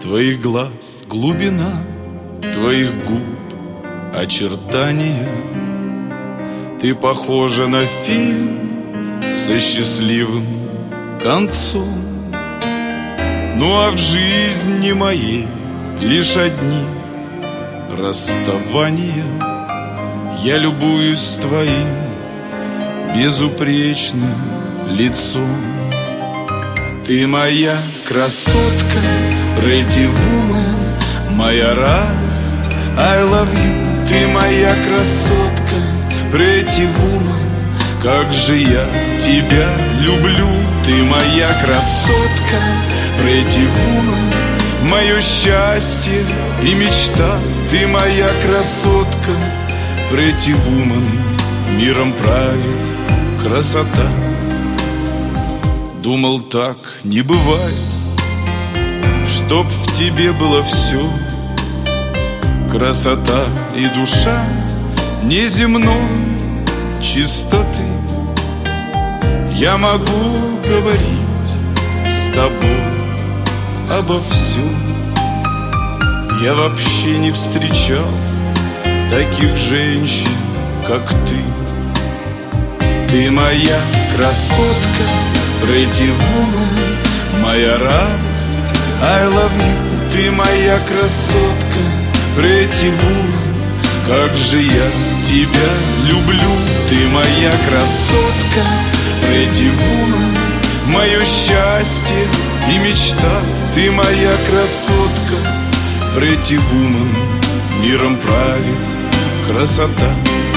твоих глаз глубина, твоих губ очертания. Ты похожа на фильм со счастливым концом. Ну а в жизни моей лишь одни расставания. Я любуюсь твоим безупречным лицом. Ты моя красотка, pretty woman, моя радость, I love you. Ты моя красотка, pretty woman, как же я тебя люблю. Ты моя красотка, pretty woman, мое счастье и мечта. Ты моя красотка, pretty woman, миром правит красота. Думал, так не бывает, чтоб в тебе было все. Красота и душа неземной чистоты. Я могу говорить с тобой обо всем. Я вообще не встречал таких женщин, как ты. Ты моя красотка, pretty woman, моя радость, I love you. Ты моя красотка, pretty woman, как же я тебя люблю. Ты моя красотка, pretty woman, мое счастье и мечта. Ты моя красотка, pretty woman, миром правит красота.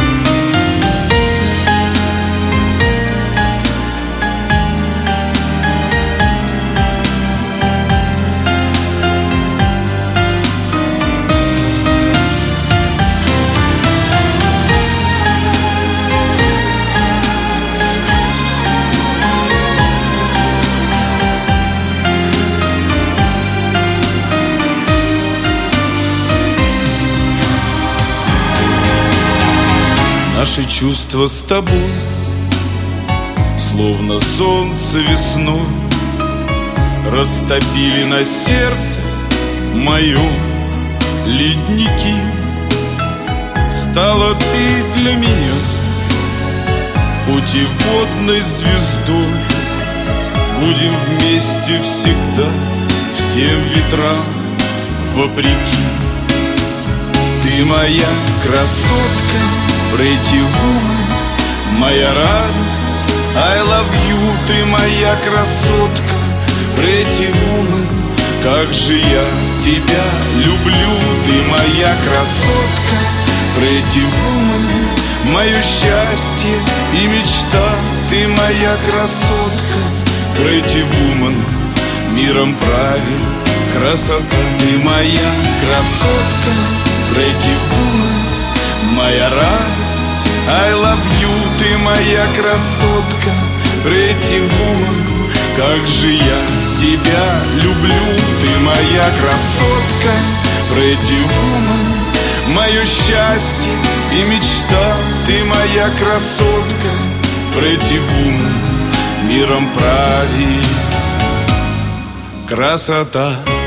Наши чувства с тобой, словно солнце весной, растопили на сердце моем ледники. Стала ты для меня путеводной звездой. Будем вместе всегда, всем ветрам вопреки. Ты моя красотка, pretty woman, моя радость, I love you. Ты моя красотка, pretty woman, как же я тебя люблю. Ты моя красотка, pretty woman, мое счастье и мечта. Ты моя красотка, pretty woman, миром правит красота. Ты моя красотка, pretty woman, моя радость, I love you. Ты моя красотка, pretty woman, как же я тебя люблю. Ты моя красотка, pretty woman, мое счастье и мечта. Ты моя красотка, pretty woman, миром правит красота.